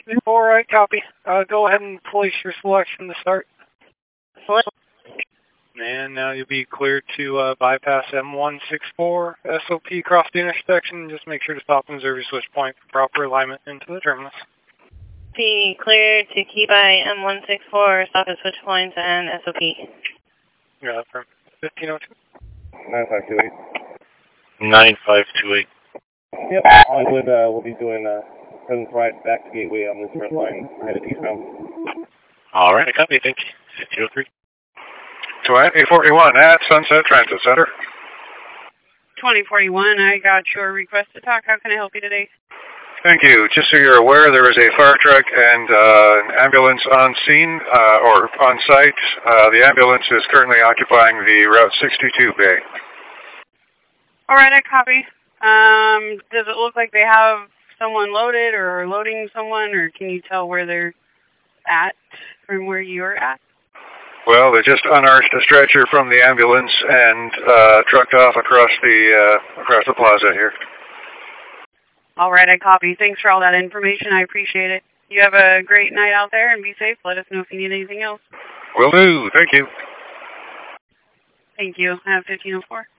All right, copy. Go ahead and place your selection to start. And now you'll be cleared to bypass M164 SOP across the intersection. Just make sure to stop and observe your switch point for proper alignment into the terminus. Be cleared to key by M164, stop at switch points and SOP. Yeah, that's from 1502. 9528. 9528. Yep, Hollywood, we'll be doing presence right back to Gateway on this red line, headed eastbound. All right, copy, thank you. 1503. 2041 at Sunset Transit Center. 2041, I got your request to talk. How can I help you today? Thank you. Just so you're aware, there is a fire truck and an ambulance on scene, or on site. The ambulance is currently occupying the Route 62 bay. All right, I copy. Does it look like they have someone loaded or loading someone, or can you tell where they're at from where you're at? Well, they just unearthed a stretcher from the ambulance and trucked off across the plaza here. All right, I copy. Thanks for all that information. I appreciate it. You have a great night out there and be safe. Let us know if you need anything else. Will do. Thank you. Thank you. I have 1504.